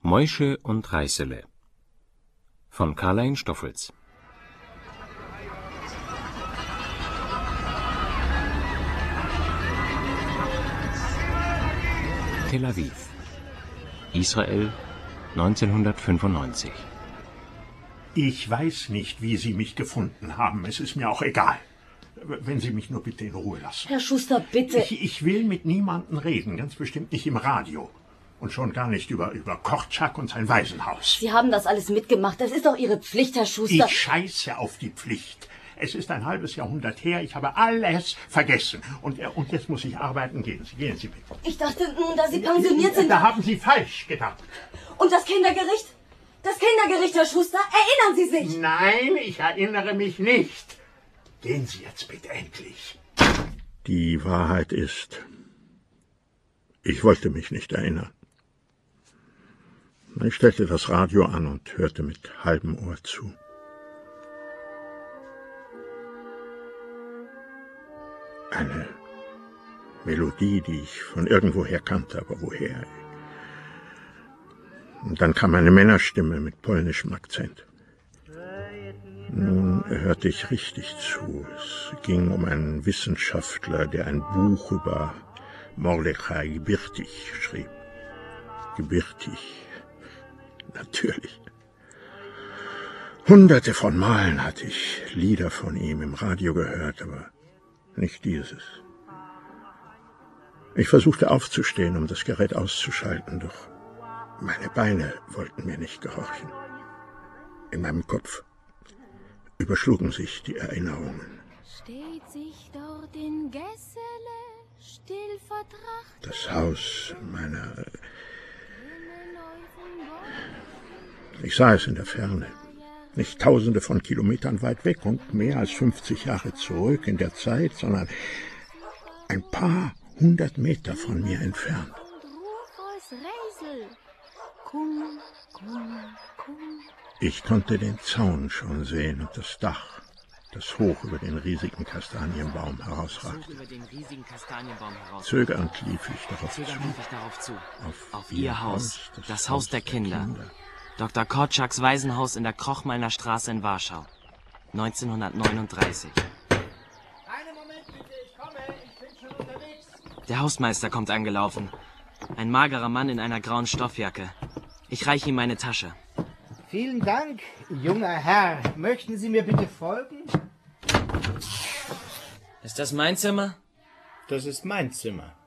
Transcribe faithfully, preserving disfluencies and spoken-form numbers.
Moische und Reißele von Karl-Heinz Stoffelz. Tel Aviv, Israel, neunzehnhundertfünfundneunzig. Ich weiß nicht, wie Sie mich gefunden haben. Es ist mir auch egal. Wenn Sie mich nur bitte in Ruhe lassen. Herr Schuster, bitte. Ich, ich will mit niemandem reden, ganz bestimmt nicht im Radio. Und schon gar nicht über, über Korczak und sein Waisenhaus. Sie haben das alles mitgemacht. Das ist doch Ihre Pflicht, Herr Schuster. Ich scheiße auf die Pflicht. Es ist ein halbes Jahrhundert her. Ich habe alles vergessen. Und, und jetzt muss ich arbeiten. Gehen Sie, gehen Sie bitte. Ich dachte, da Sie pensioniert sind... Da haben Sie falsch gedacht. Und das Kindergericht? Das Kindergericht, Herr Schuster, erinnern Sie sich? Nein, ich erinnere mich nicht. Gehen Sie jetzt bitte endlich. Die Wahrheit ist, ich wollte mich nicht erinnern. Ich stellte das Radio an und hörte mit halbem Ohr zu. Eine Melodie, die ich von irgendwoher kannte, aber woher? Und dann kam eine Männerstimme mit polnischem Akzent. Nun hörte ich richtig zu. Es ging um einen Wissenschaftler, der ein Buch über Mordechai Gebirtig schrieb. Gebirtig, natürlich. Hunderte von Malen hatte ich Lieder von ihm im Radio gehört, aber nicht dieses. Ich versuchte aufzustehen, um das Gerät auszuschalten, doch meine Beine wollten mir nicht gehorchen. In meinem Kopf überschlugen sich die Erinnerungen. Steht sich dort in Gessele still vertracht. Das Haus meiner... Ich sah es in der Ferne, nicht tausende von Kilometern weit weg und mehr als fünfzig Jahre zurück in der Zeit, sondern ein paar hundert Meter von mir entfernt. Ich konnte den Zaun schon sehen und das Dach, das hoch über den riesigen Kastanienbaum herausragte. Zögernd lief ich darauf zu. zu. Auf, Auf Ihr Haus, das, das Haus der Kinder. Kinder. Doktor Korczaks Waisenhaus in der Krochmalner Straße in Warschau, neunzehnhundertneununddreißig. Einen Moment bitte, ich komme, ich bin schon unterwegs. Der Hausmeister kommt angelaufen. Ein magerer Mann in einer grauen Stoffjacke. Ich reiche ihm meine Tasche. Vielen Dank, junger Herr. Möchten Sie mir bitte folgen? Ist das mein Zimmer? Das ist mein Zimmer.